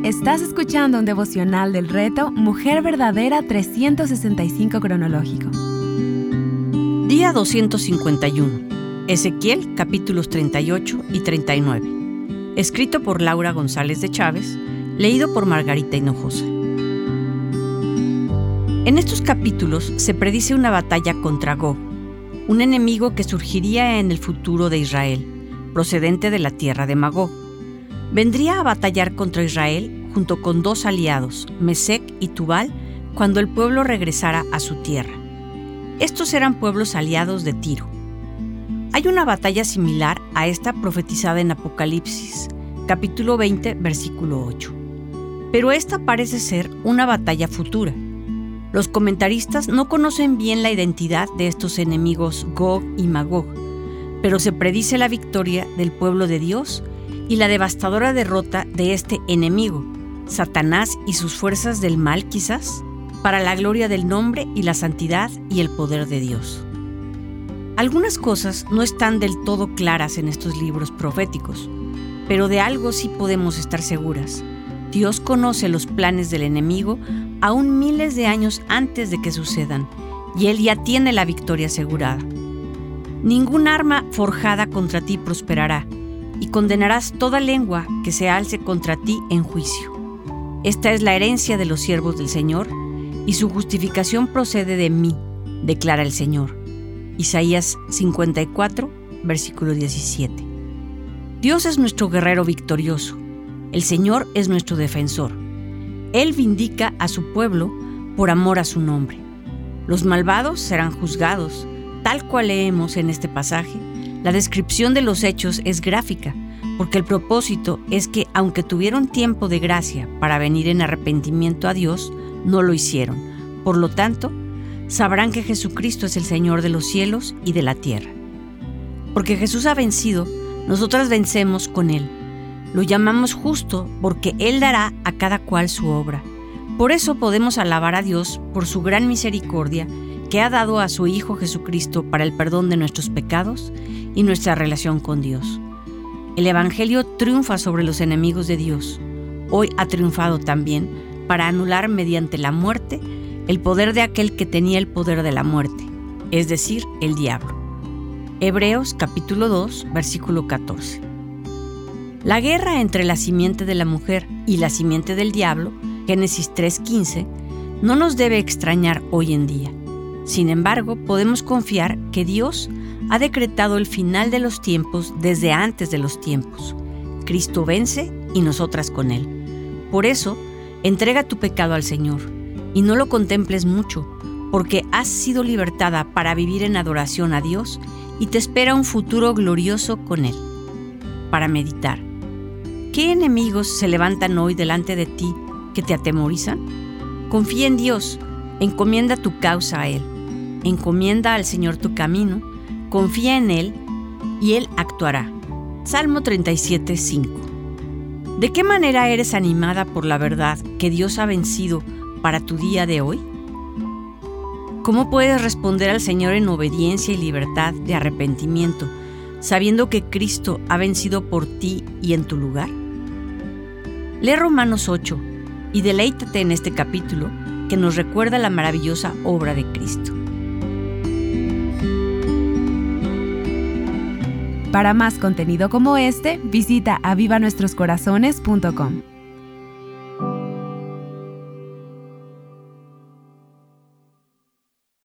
Estás escuchando un devocional del reto Mujer Verdadera 365 cronológico. Día 251. Ezequiel, capítulos 38 y 39. Escrito por Laura González de Chávez, leído por Margarita Hinojosa. En estos capítulos se predice una batalla contra Gog, un enemigo que surgiría en el futuro de Israel, procedente de la tierra de Magog. Vendría a batallar contra Israel junto con dos aliados, Mesec y Tubal, cuando el pueblo regresara a su tierra. Estos eran pueblos aliados de Tiro. Hay una batalla similar a esta profetizada en Apocalipsis, capítulo 20, versículo 8. Pero esta parece ser una batalla futura. Los comentaristas no conocen bien la identidad de estos enemigos Gog y Magog, pero se predice la victoria del pueblo de Dios y la devastadora derrota de este enemigo, Satanás y sus fuerzas del mal quizás, para la gloria del nombre y la santidad y el poder de Dios. Algunas cosas no están del todo claras en estos libros proféticos, pero de algo sí podemos estar seguras. Dios conoce los planes del enemigo aún miles de años antes de que sucedan, y Él ya tiene la victoria asegurada. Ningún arma forjada contra ti prosperará, y condenarás toda lengua que se alce contra ti en juicio. Esta es la herencia de los siervos del Señor, y su justificación procede de mí, declara el Señor. Isaías 54, versículo 17. Dios es nuestro guerrero victorioso. El Señor es nuestro defensor. Él vindica a su pueblo por amor a su nombre. Los malvados serán juzgados, tal cual leemos en este pasaje. La descripción de los hechos es gráfica, porque el propósito es que, aunque tuvieron tiempo de gracia para venir en arrepentimiento a Dios, no lo hicieron. Por lo tanto, sabrán que Jesucristo es el Señor de los cielos y de la tierra. Porque Jesús ha vencido, nosotras vencemos con Él. Lo llamamos justo porque Él dará a cada cual su obra. Por eso podemos alabar a Dios por su gran misericordia que ha dado a su Hijo Jesucristo para el perdón de nuestros pecados y nuestra relación con Dios. El Evangelio triunfa sobre los enemigos de Dios. Hoy ha triunfado también para anular mediante la muerte el poder de aquel que tenía el poder de la muerte, es decir, el diablo. Hebreos capítulo 2, versículo 14. La guerra entre la simiente de la mujer y la simiente del diablo, Génesis 3:15, no nos debe extrañar hoy en día. Sin embargo, podemos confiar que Dios ha decretado el final de los tiempos desde antes de los tiempos. Cristo vence y nosotras con Él. Por eso, entrega tu pecado al Señor y no lo contemples mucho, porque has sido libertada para vivir en adoración a Dios y te espera un futuro glorioso con Él. Para meditar, ¿qué enemigos se levantan hoy delante de ti que te atemorizan? Confía en Dios, encomienda tu causa a Él. Encomienda al Señor tu camino, confía en Él y Él actuará. Salmo 37:5. ¿De qué manera eres animada por la verdad que Dios ha vencido para tu día de hoy? ¿Cómo puedes responder al Señor en obediencia y libertad de arrepentimiento, sabiendo que Cristo ha vencido por ti y en tu lugar? Lee Romanos 8 y deleítate en este capítulo que nos recuerda la maravillosa obra de Cristo. Para más contenido como este, visita avivanuestroscorazones.com.